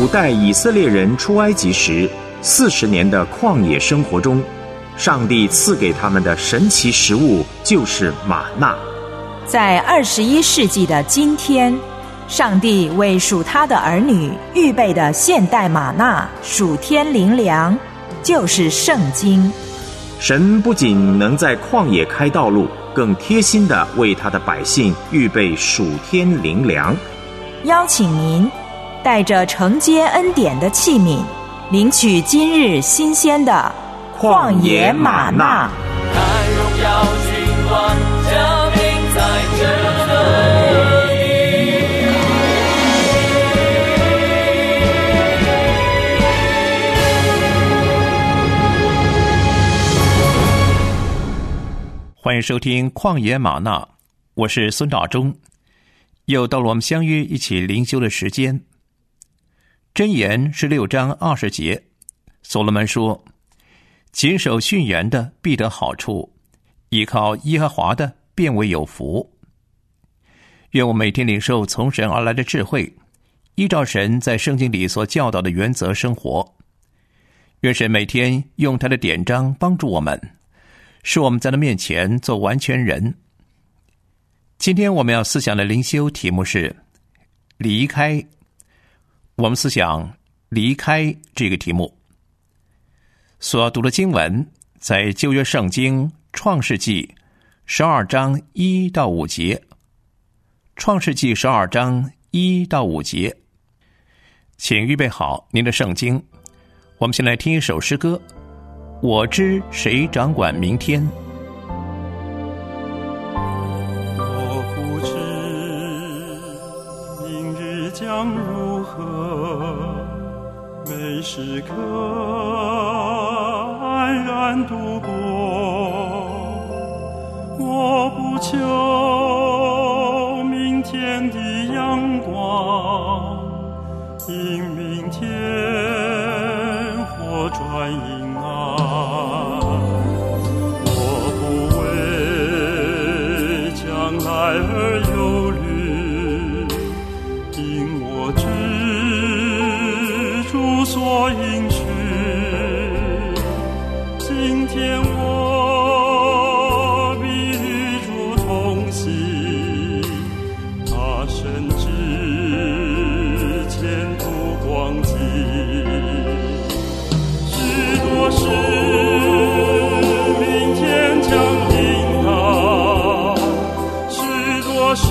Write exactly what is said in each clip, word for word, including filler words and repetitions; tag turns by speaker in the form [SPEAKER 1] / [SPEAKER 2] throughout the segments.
[SPEAKER 1] 带以色列人出埃及时四十年的旷野生活中，上帝赐给他们的神奇食物就是玛纳。
[SPEAKER 2] 在二十一世纪的今天，上帝为属他的儿女预备的现代玛纳属天灵粮，就是圣经。
[SPEAKER 1] 神不仅能在旷野开道路，更贴心地为他的百姓预备属天灵粮。
[SPEAKER 2] 邀请您带着承接恩典的器皿，领取今日新鲜的旷野玛纳。
[SPEAKER 3] 看荣耀君王降临在这里。
[SPEAKER 4] 欢迎收听旷野玛纳，我是孙大中。又到了我们相约一起灵修的时间。箴言是六章二十节，所罗门说：谨守训言的必得好处，依靠耶和华的便为有福。愿我每天领受从神而来的智慧，依照神在圣经里所教导的原则生活。愿神每天用他的典章帮助我们，使我们在他面前做完全人。今天我们要思想的灵修题目是离开。我们思想离开这个题目所要读的经文在旧约圣经创世纪十二章一到五节。创世纪十二章一到五节，请预备好您的圣经。我们先来听一首诗歌，我知谁掌管明天。
[SPEAKER 5] 我不知明日将如何，每时刻安然度过。我不求明天的阳光，因明天火转阴暗。我不为将来而忧虑，因我知主所应许。今天我必与主同行，他深知前途光景。许多事明天将临到，许多事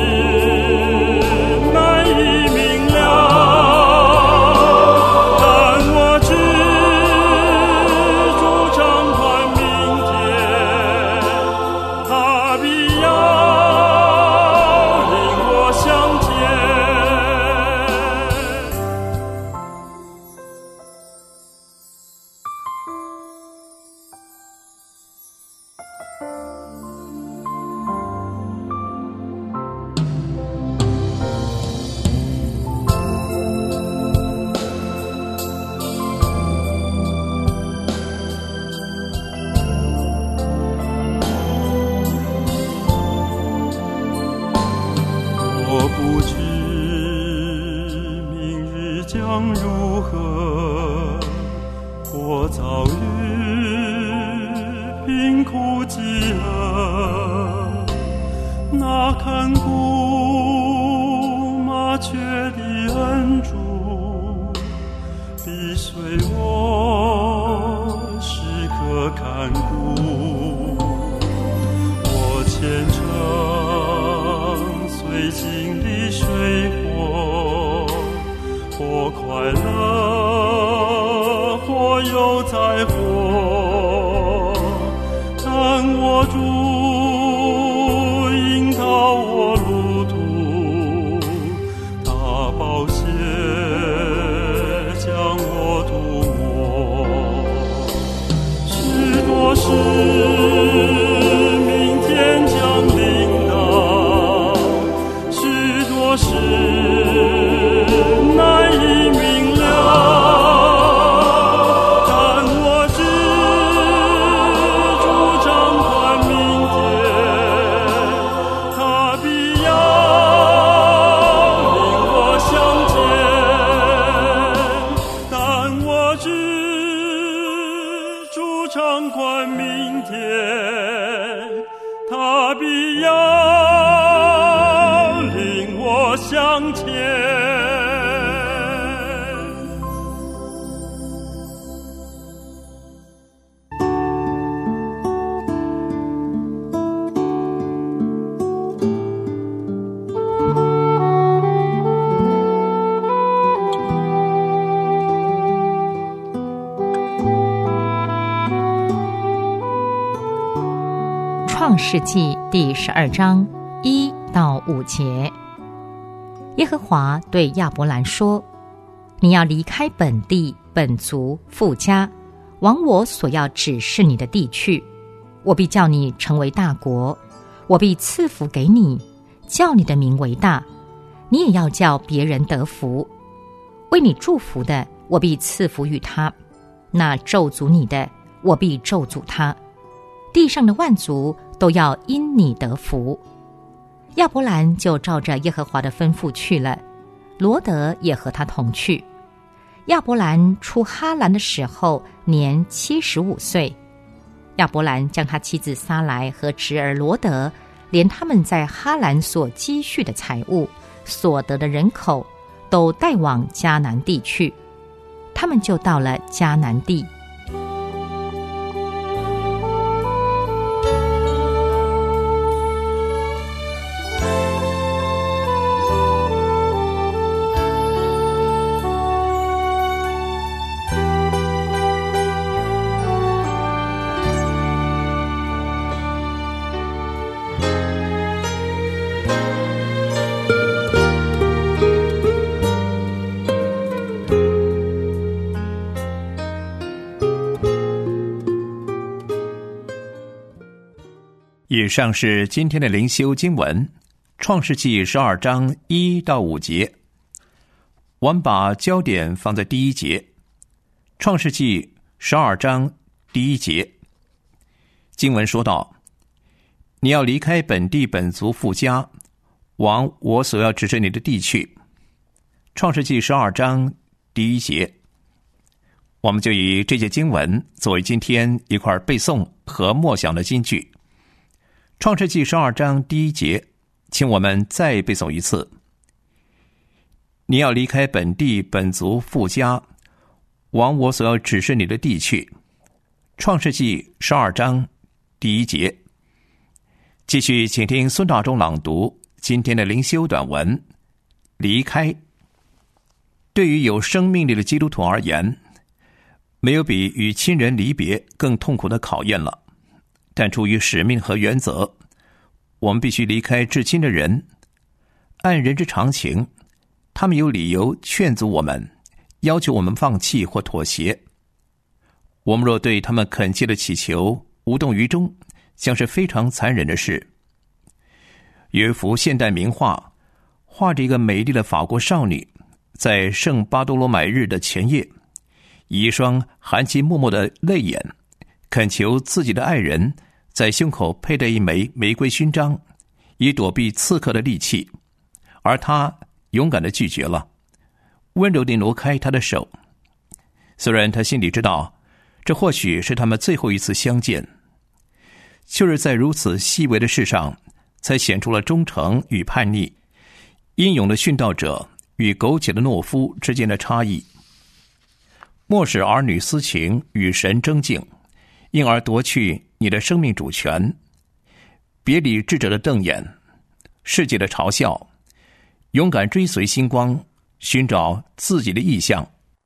[SPEAKER 5] 难以明了，但我知主掌管明天，他必要领我向前。我不知明日将如何，或遭遇贫苦饥饿，那看顾麻雀的恩主必随我时刻看顾。我虔诚随经历水火，或快乐，或又灾祸，但我主引导我路途，他宝血将我涂抹。许多事明天将临到，许多事难以明了，但我知主掌管明天，
[SPEAKER 6] 创世纪第十二章一到五节。耶和华对亚伯兰说：你要离开本地本族父家，往我所要指示你的地去，我必叫你成为大国，我必赐福给你，叫你的名为大，你也要叫别人得福。为你祝福的，我必赐福于他；那咒诅你的，我必咒诅他。地上的万族都要因你得福。亚伯兰就照着耶和华的吩咐去了，罗得也和他同去。亚伯兰出哈兰的时候年七十五岁。亚伯兰将他妻子撒来和侄儿罗得，连他们在哈兰所积蓄的财物、所得的人口，都带往迦南地去。他们就到了迦南地。
[SPEAKER 4] 以上是今天的灵修经文，创世纪十二章一到五节。我们把焦点放在第一节，创世纪十二章第一节。经文说道：你要离开本地本族父家，往我所要指示你的地去。创世纪十二章第一节。我们就以这节经文作为今天一块背诵和默想的金句。创世纪十二章第一节，请我们再背诵一次。你要离开本地本族父家，往我所要指示你的地去。创世纪十二章第一节。继续请听孙大中朗读今天的灵修短文。离开。对于有生命力的基督徒而言，没有比与亲人离别更痛苦的考验了。但出于使命和原则，我们必须离开至亲的人。按人之常情，他们有理由劝阻我们，要求我们放弃或妥协。我们若对他们恳切的祈求无动于衷，将是非常残忍的事。有一幅现代名画，画着一个美丽的法国少女，在圣巴多罗买日的前夜，以一双含情脉脉的泪眼恳求自己的爱人在胸口佩戴一枚玫瑰勋章，以躲避刺客的利器，而他勇敢地拒绝了，温柔地挪开他的手。虽然他心里知道，这或许是他们最后一次相见，就是在如此细微的事上，才显出了忠诚与叛逆，英勇的殉道者与苟且的懦夫之间的差异。莫使儿女私情与神争竞，因而夺去你的生命主权。别理智者的瞪眼，世界的嘲笑，勇敢追随星光，寻找自己的意向。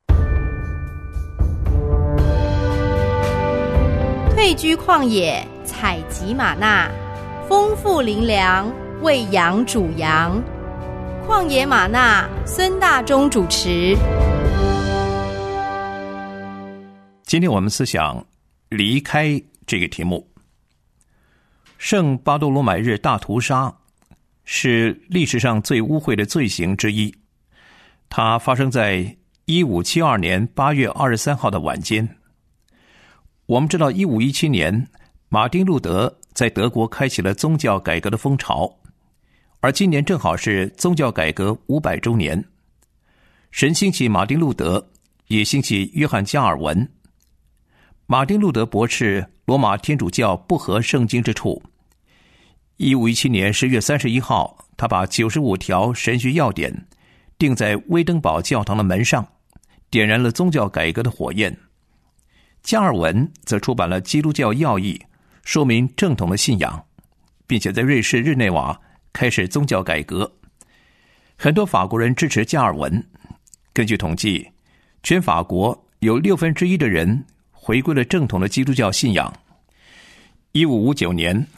[SPEAKER 7] 退居旷野，采集玛纳，丰富灵粮，喂养主羊。旷野玛纳，孙大中主持。
[SPEAKER 4] 今天我们思想离开这个题目。圣巴多罗买日大屠杀是历史上最污秽的罪行之一，它发生在一五七二年八月二十三号的晚间。我们知道一五一七年马丁路德在德国开启了宗教改革的风潮，而今年正好是宗教改革五百周年。神兴起马丁路德，也兴起约翰加尔文。马丁路德驳斥罗马天主教不合圣经之处。一五一七年十月三十一号，他把九十五条神学要点钉在威登堡教堂的门上，点燃了宗教改革的火焰。加尔文则出版了《基督教要义》，说明正统的信仰，并且在瑞士日内瓦开始宗教改革。很多法国人支持加尔文。根据统计，全法国有六分之一的人回归了正统的基督教信仰。一五五九年，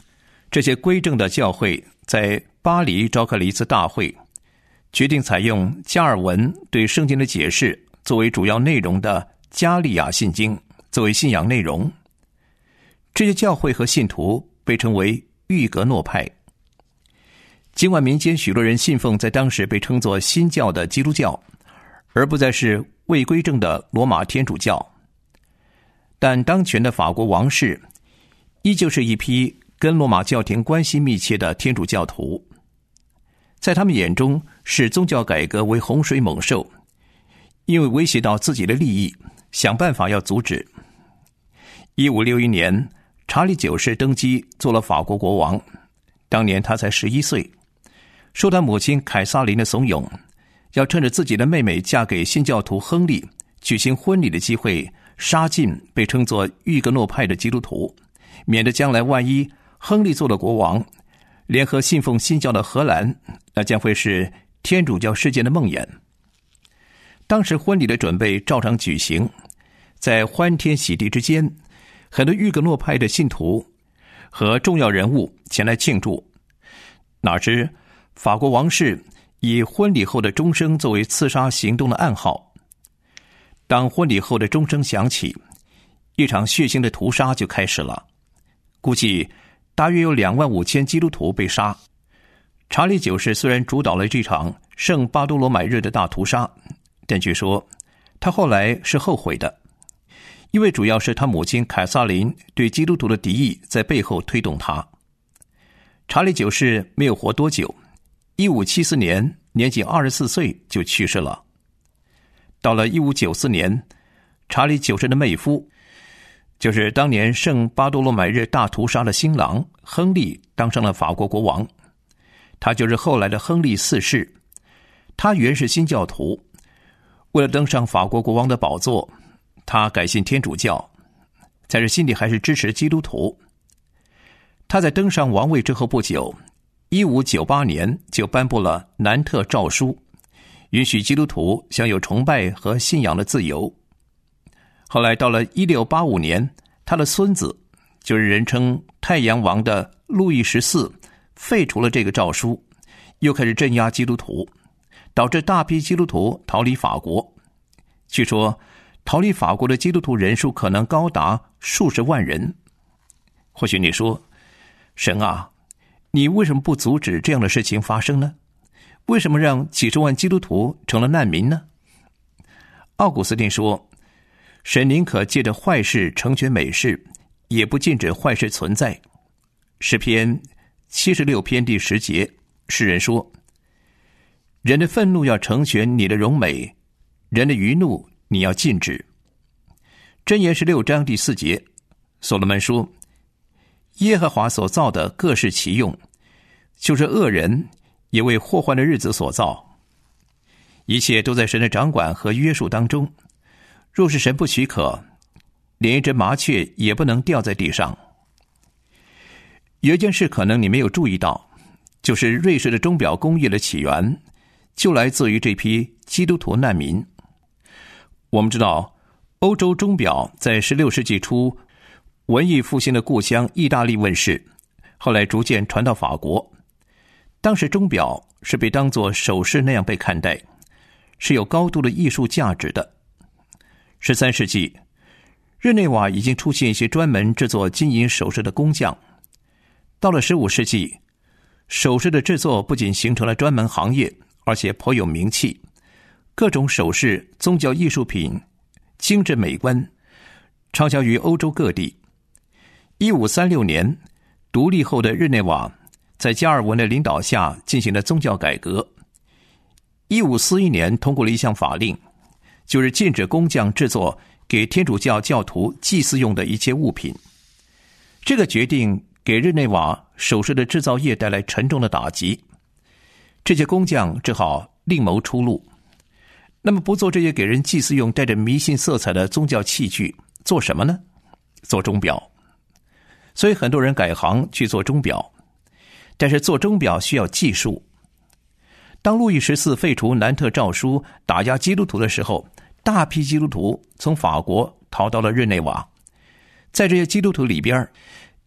[SPEAKER 4] 这些归正的教会在巴黎召开了一次大会，决定采用加尔文对圣经的解释作为主要内容的加利亚信经作为信仰内容。这些教会和信徒被称为御格诺派。尽管民间许多人信奉在当时被称作新教的基督教，而不再是未归正的罗马天主教，但当权的法国王室依旧是一批跟罗马教廷关系密切的天主教徒。在他们眼中，视宗教改革为洪水猛兽，因为威胁到自己的利益，想办法要阻止。一五六一年，查理九世登基做了法国国王，当年他才十一岁，受他母亲凯撒琳的怂恿，要趁着自己的妹妹嫁给新教徒亨利举行婚礼的机会，杀尽被称作御格诺派的基督徒，免得将来万一亨利做了国王，联合信奉新教的荷兰，那将会是天主教世界的梦魇。当时婚礼的准备照常举行，在欢天喜地之间，很多御格诺派的信徒和重要人物前来庆祝。哪知法国王室以婚礼后的钟声作为刺杀行动的暗号。当婚礼后的钟声响起，一场血腥的屠杀就开始了，估计大约有两万五千基督徒被杀。查理九世虽然主导了这场圣巴多罗买日的大屠杀，但据说他后来是后悔的，因为主要是他母亲凯撒琳对基督徒的敌意在背后推动他。查理九世没有活多久，一五七四年年仅二十四岁就去世了。到了一五九四年，查理九世的妹夫，就是当年圣巴多罗买日大屠杀的新郎亨利，当上了法国国王。他就是后来的亨利四世。他原是新教徒，为了登上法国国王的宝座，他改信天主教，但是心里还是支持基督徒。他在登上王位之后不久，一五九八年就颁布了南特诏书，允许基督徒享有崇拜和信仰的自由。后来到了一六八五年，他的孙子，就是人称太阳王的路易十四，废除了这个诏书，又开始镇压基督徒，导致大批基督徒逃离法国。据说逃离法国的基督徒人数可能高达数十万人。或许你说，神啊，你为什么不阻止这样的事情发生呢？为什么让几十万基督徒成了难民呢？奥古斯丁说，神宁可借着坏事成全美事，也不禁止坏事存在。诗篇七十六篇第十节，诗人说，人的愤怒要成全你的荣美，人的余怒你要禁止。箴言十六章第四节，所罗门说，耶和华所造的各是其用，就是恶人也为祸患的日子所造，一切都在神的掌管和约束当中。若是神不许可，连一只麻雀也不能掉在地上。有一件事可能你没有注意到，就是瑞士的钟表工业的起源就来自于这批基督徒难民。我们知道，欧洲钟表在十六世纪初文艺复兴的故乡意大利问世，后来逐渐传到法国。当时钟表是被当作首饰那样被看待，是有高度的艺术价值的。十三世纪，日内瓦已经出现一些专门制作金银首饰的工匠。到了十五世纪，首饰的制作不仅形成了专门行业，而且颇有名气。各种首饰、宗教艺术品精致美观，畅销于欧洲各地。一五三六年，独立后的日内瓦在加尔文的领导下进行了宗教改革。一五四一年通过了一项法令，就是禁止工匠制作给天主教教徒祭祀用的一切物品。这个决定给日内瓦首饰的制造业带来沉重的打击，这些工匠只好另谋出路。那么不做这些给人祭祀用带着迷信色彩的宗教器具，做什么呢？做钟表。所以很多人改行去做钟表，但是做钟表需要技术。当路易十四废除南特诏书打压基督徒的时候，大批基督徒从法国逃到了日内瓦。在这些基督徒里边，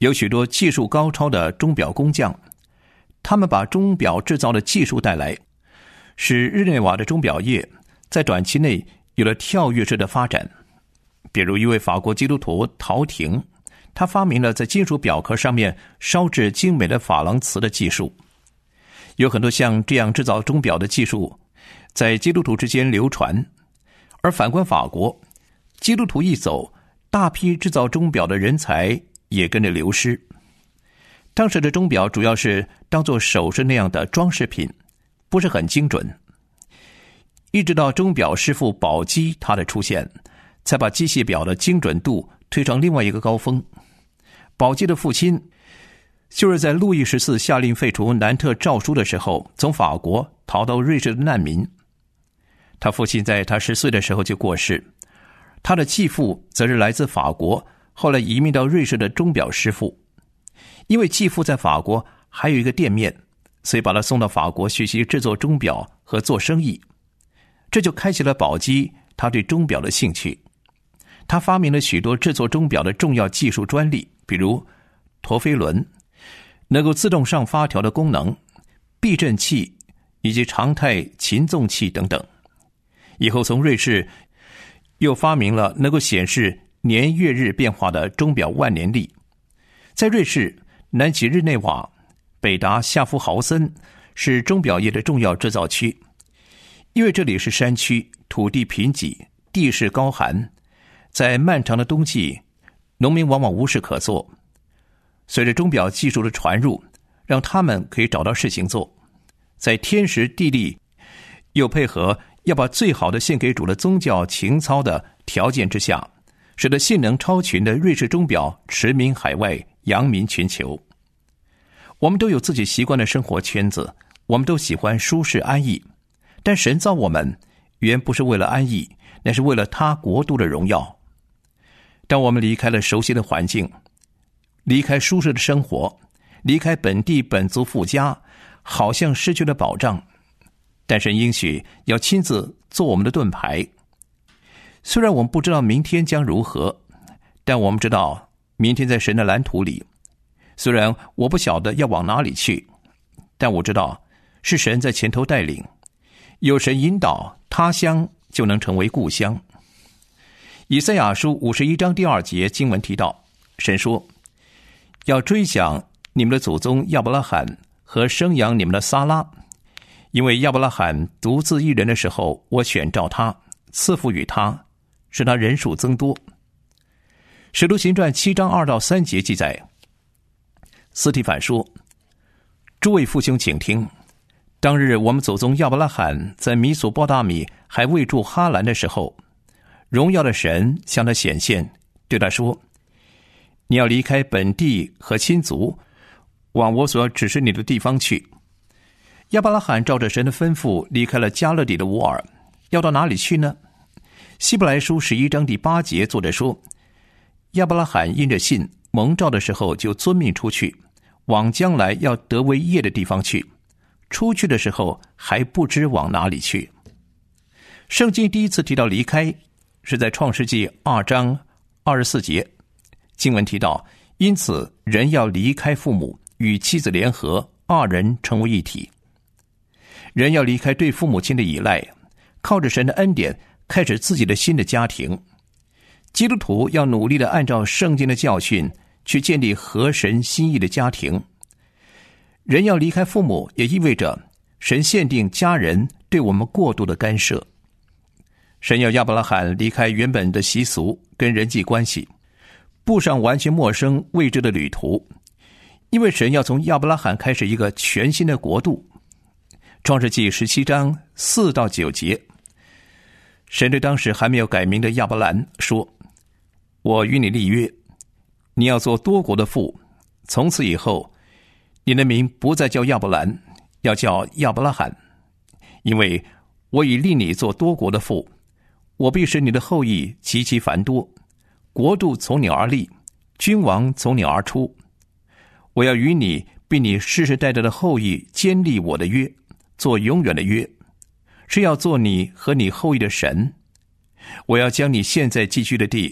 [SPEAKER 4] 有许多技术高超的钟表工匠，他们把钟表制造的技术带来，使日内瓦的钟表业在短期内有了跳跃式的发展。比如一位法国基督徒陶廷，他发明了在金属表壳上面烧制精美的珐琅瓷的技术。有很多像这样制造钟表的技术在基督徒之间流传，而反观法国，基督徒一走，大批制造钟表的人才也跟着流失。当时的钟表主要是当作首饰那样的装饰品，不是很精准。一直到钟表师傅宝鸡他的出现，才把机械表的精准度推上另外一个高峰。宝鸡的父亲就是在路易十四下令废除南特诏书的时候，从法国逃到瑞士的难民。他父亲在他十岁的时候就过世，他的继父则是来自法国，后来移民到瑞士的钟表师傅。因为继父在法国还有一个店面，所以把他送到法国学习制作钟表和做生意。这就开启了宝鸡他对钟表的兴趣。他发明了许多制作钟表的重要技术专利，比如陀飞轮、能够自动上发条的功能、避震器以及常态擒纵器等等。以后从瑞士又发明了能够显示年月日变化的钟表万年历。在瑞士，南起日内瓦，北达夏夫豪森，是钟表业的重要制造区。因为这里是山区，土地贫瘠，地势高寒，在漫长的冬季，农民往往无事可做。随着钟表技术的传入，让他们可以找到事情做。在天时地利又配合要把最好的献给主的宗教情操的条件之下，使得性能超群的瑞士钟表驰名海外，扬名全球。我们都有自己习惯的生活圈子，我们都喜欢舒适安逸，但神造我们原不是为了安逸，那是为了他国度的荣耀。当我们离开了熟悉的环境，离开舒适的生活，离开本地本族富家，好像失去了保障。但神应许要亲自做我们的盾牌。虽然我们不知道明天将如何，但我们知道明天在神的蓝图里。虽然我不晓得要往哪里去，但我知道是神在前头带领，有神引导，他乡就能成为故乡。以赛亚书五十一章第二节经文提到，神说，要追想你们的祖宗亚伯拉罕和生养你们的撒拉，因为亚伯拉罕独自一人的时候，我选召他，赐福与他，使他人数增多。使徒行传七章二到三节记载，司提反说，诸位父兄请听，当日我们祖宗亚伯拉罕在米索波大米还未住哈兰的时候，荣耀的神向他显现，对他说，你要离开本地和亲族，往我所要指示你的地方去。亚伯拉罕照着神的吩咐离开了加勒底的乌尔，要到哪里去呢？希伯来书十一章第八节作者说，亚伯拉罕因着信蒙召的时候就遵命出去，往将来要得为业的地方去，出去的时候还不知往哪里去。圣经第一次提到离开是在创世纪二章二十四节，经文提到，因此人要离开父母，与妻子联合，二人成为一体。人要离开对父母亲的依赖，靠着神的恩典开始自己的新的家庭。基督徒要努力地按照圣经的教训去建立合神心意的家庭。人要离开父母，也意味着神限定家人对我们过度的干涉。神要亚伯拉罕离开原本的习俗跟人际关系，步上完全陌生未知的旅途，因为神要从亚伯拉罕开始一个全新的国度。创世纪十七章四到九节，神对当时还没有改名的亚伯兰说，我与你立约，你要做多国的父，从此以后你的名不再叫亚伯兰，要叫亚伯拉罕，因为我已立你做多国的父，我必使你的后裔极其繁多，国度从你而立，君王从你而出。我要与你并你世世代代的后裔坚立我的约，做永远的约，是要做你和你后裔的神。我要将你现在寄居的地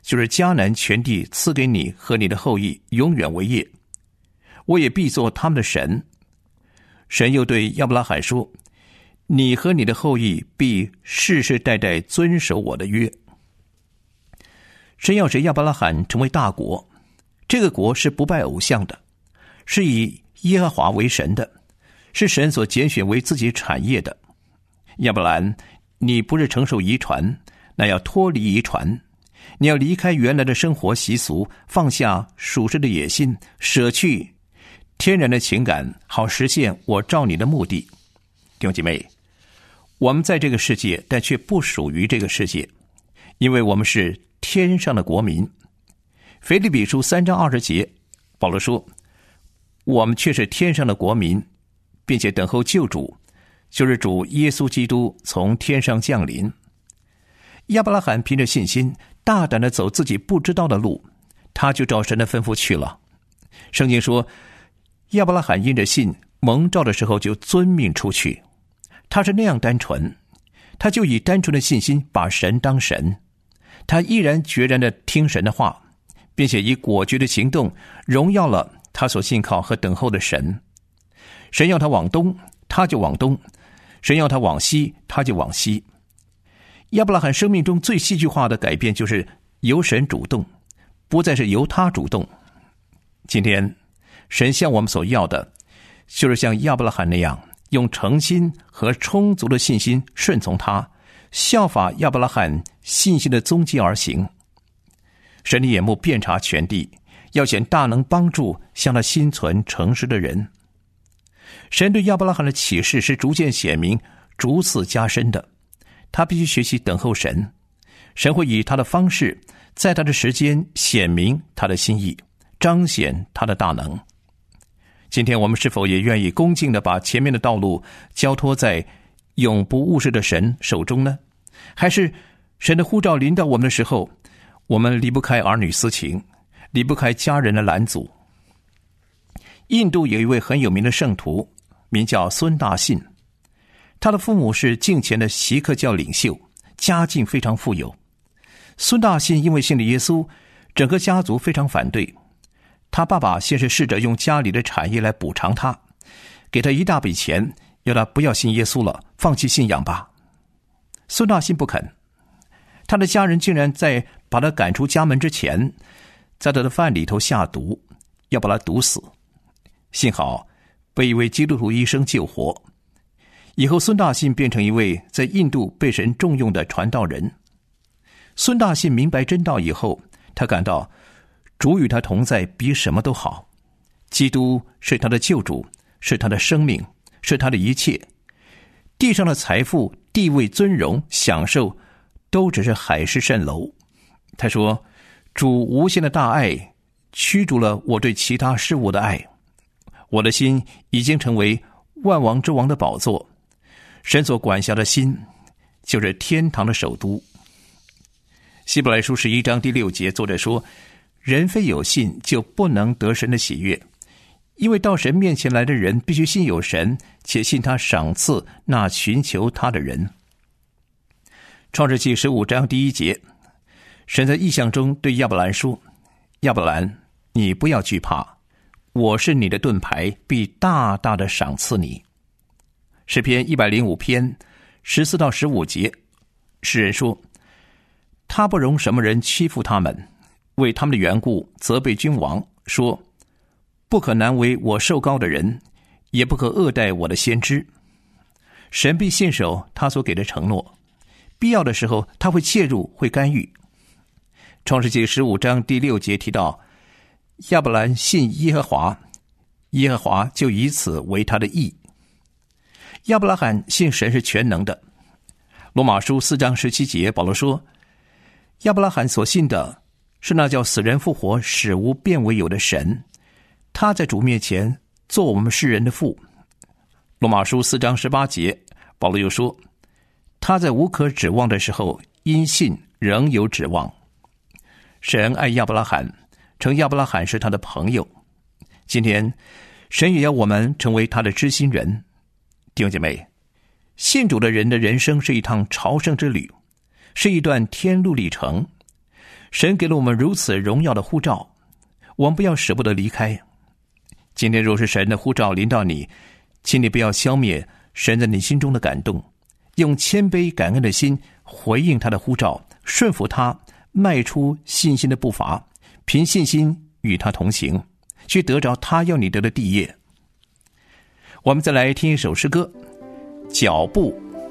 [SPEAKER 4] 就是迦南全地赐给你和你的后裔永远为业，我也必做他们的神。神又对亚伯拉罕说，你和你的后裔必世世代代遵守我的约。神要使亚伯拉罕成为大国，这个国是不拜偶像的，是以耶和华为神的，是神所拣选为自己产业的。亚伯兰，你不是承受遗传，那要脱离遗传，你要离开原来的生活习俗，放下属世的野心，舍去天然的情感，好实现我召你的目的。弟兄姐妹，我们在这个世界，但却不属于这个世界，因为我们是天上的国民。腓立比书三章二十节，保罗说，我们却是天上的国民，并且等候救主，就是主耶稣基督从天上降临。亚伯拉罕凭着信心大胆地走自己不知道的路，他就照神的吩咐去了。圣经说，亚伯拉罕因着信蒙召的时候就遵命出去，他是那样单纯，他就以单纯的信心把神当神，他毅然决然地听神的话，并且以果决的行动荣耀了他所信靠和等候的神。神要他往东，他就往东；神要他往西，他就往西。亚伯拉罕生命中最戏剧化的改变，就是由神主动，不再是由他主动。今天神向我们所要的，就是像亚伯拉罕那样，用诚心和充足的信心顺从他，效法亚伯拉罕信心的踪迹而行。神的眼目遍察全地，要显大能帮助向他心存诚实的人。神对亚伯拉罕的启示是逐渐显明，逐次加深的，他必须学习等候神，神会以他的方式，在他的时间显明他的心意，彰显他的大能。今天我们是否也愿意恭敬地把前面的道路交托在永不误事的神手中呢？还是神的呼召临到我们的时候，我们离不开儿女私情，离不开家人的拦阻？印度有一位很有名的圣徒，名叫孙大信，他的父母是敬虔的锡克教领袖，家境非常富有。孙大信因为信了耶稣，整个家族非常反对。他爸爸先是试着用家里的产业来补偿他，给他一大笔钱，要他不要信耶稣了，放弃信仰吧。孙大信不肯，他的家人竟然在把他赶出家门之前，在他的饭里头下毒，要把他毒死。幸好被一位基督徒医生救活，以后孙大信变成一位在印度被神重用的传道人。孙大信明白真道以后，他感到主与他同在比什么都好，基督是他的救主，是他的生命，是他的一切。地上的财富、地位、尊荣、享受都只是海市蜃楼。他说，主无限的大爱驱逐了我对其他事物的爱，我的心已经成为万王之王的宝座，神所管辖的心就是天堂的首都。希伯来书十一章第六节，作者说，人非有信就不能得神的喜悦，因为到神面前来的人必须信有神，且信他赏赐那寻求他的人。创世纪十五章第一节，神在异象中对亚伯兰说，亚伯兰，你不要惧怕，我是你的盾牌，必大大的赏赐你。诗篇一百零五篇十四到十五节，诗人说，他不容什么人欺负他们，为他们的缘故责备君王，说，不可难为我受膏的人，也不可恶待我的先知。神必信守他所给的承诺，必要的时候他会介入，会干预。创世纪十五章第六节提到，亚伯兰信耶和华，耶和华就以此为他的义。亚伯拉罕信神是全能的。罗马书四章十七节，保罗说，亚伯拉罕所信的是那叫死人复活、使无变为有的神，他在主面前做我们世人的父。罗马书四章十八节，保罗又说，他在无可指望的时候，因信仍有指望。神爱亚伯拉罕，称亚伯拉罕是他的朋友。今天神也要我们成为他的知心人。弟兄姐妹，信主的人的人生是一趟朝圣之旅，是一段天路历程。 神给了我们如此荣耀的呼召，我们不要舍不得离开。今天若是神的呼召临到你，请你不要消灭神在你心中的感动，用谦卑感恩的心回应他的呼召，顺服他，迈出信心的步伐，凭信心与他同行，去得着他要你得的地业。我们再来听一首诗歌，脚步。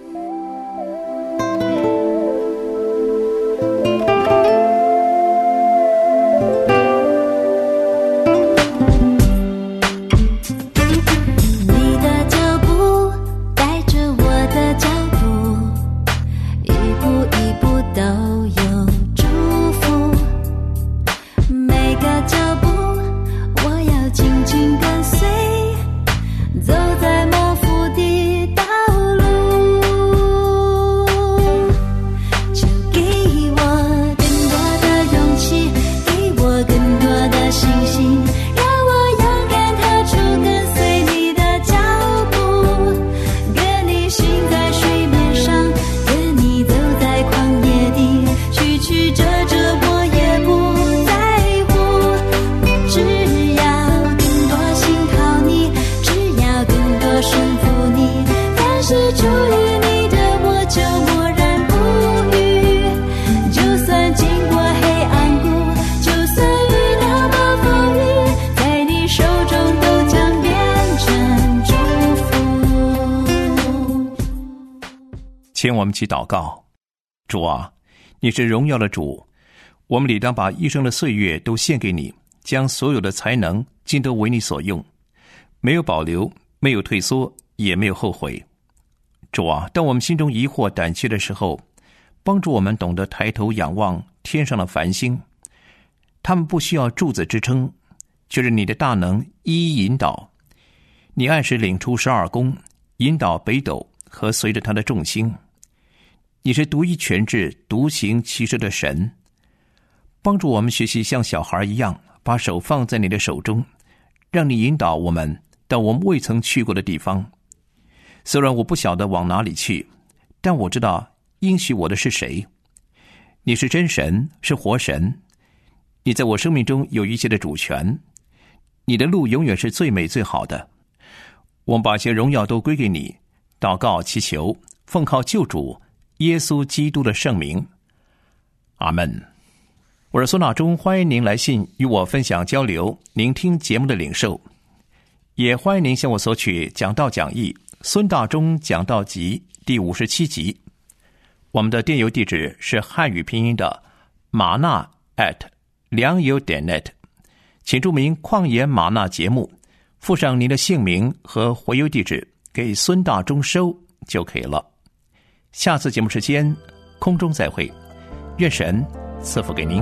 [SPEAKER 4] 请我们起祷告。主啊，你是荣耀的主，我们理当把一生的岁月都献给你，将所有的才能尽都为你所用，没有保留，没有退缩，也没有后悔。主啊，当我们心中疑惑胆怯的时候，帮助我们懂得抬头仰望天上的繁星，他们不需要柱子支撑，就是你的大能一一引导。你按时领出十二宫，引导北斗和随着他的众星。你是独一全智、独行其事的神，帮助我们学习像小孩一样，把手放在你的手中，让你引导我们到我们未曾去过的地方。虽然我不晓得往哪里去，但我知道应许我的是谁。你是真神，是活神，你在我生命中有一切的主权，你的路永远是最美最好的。我们把些荣耀都归给你，祷告祈求，奉靠救主耶稣基督的圣名，阿们。我是孙大中，欢迎您来信与我分享交流您听节目的领受，也欢迎您向我索取讲道讲义孙大中讲道集第五十七集。我们的电邮地址是汉语拼音的玛纳 at 良友点 net， 请注明旷野玛纳节目，附上您的姓名和回邮地址给孙大中收就可以了。下次节目时间空中再会，愿神赐福给您。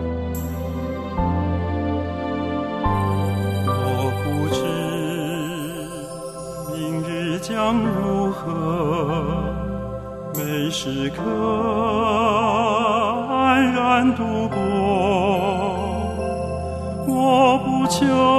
[SPEAKER 5] 我不知明日将如何，每时刻安然度过。我不求